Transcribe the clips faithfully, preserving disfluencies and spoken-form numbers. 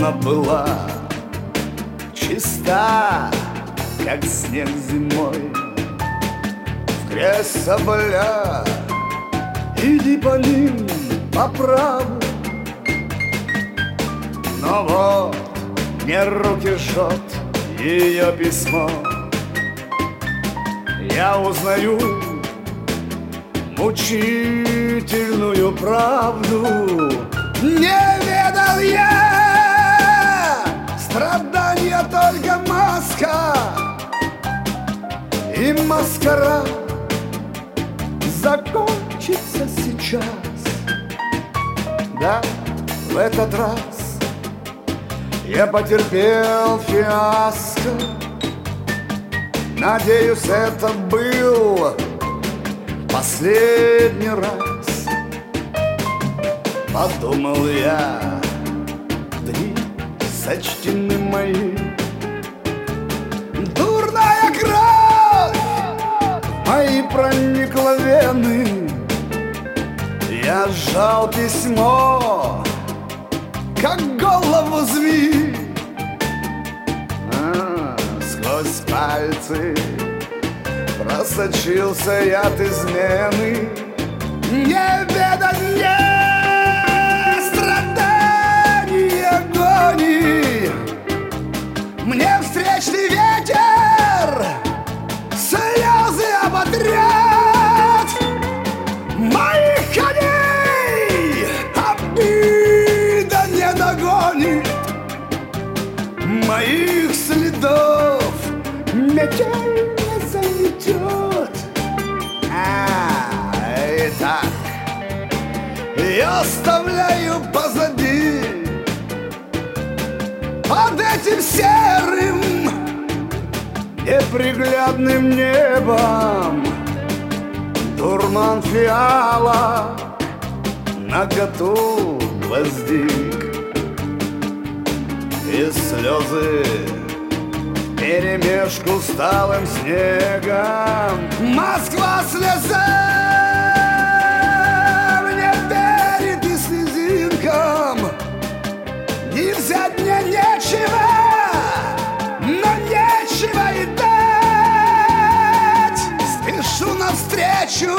Она была чиста, как снег зимой. В грязь соболя, иди по ним по праву. Но вот мне руки жжет ее письмо. Я узнаю мучительную правду. Не ведал я страдания, только маска и маскарад закончится сейчас. Да, в этот раз я потерпел фиаско. Надеюсь, это был последний раз. Подумал я, дни сочтены мои. Дурная кровь мои проникла в вены. Я сжал письмо, как голову змеи. А, сквозь пальцы просочился яд измены. Не веданье страданий агоний. Мне встречный ветер слезы оботрет. Моих коней обида не догонит. Моих следов метель не заметет. А, итак, я оставляю позади под этим серым неприглядным небом дурман фиала, наготу гвоздик и слезы вперемешку с талым снегом. Москва слезам не верит и слезинкам. Не взять мне нечего, но нечего и дать. Спешу навстречу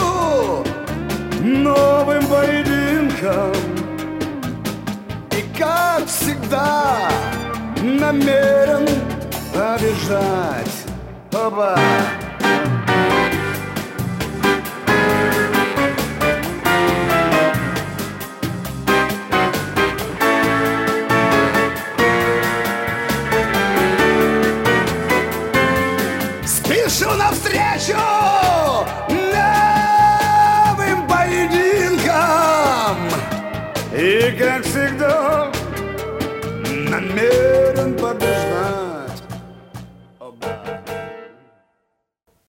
новым поединкам. И как всегда намерен обижать. Оба. Спешу навстречу новым поединкам. И как всегда намерен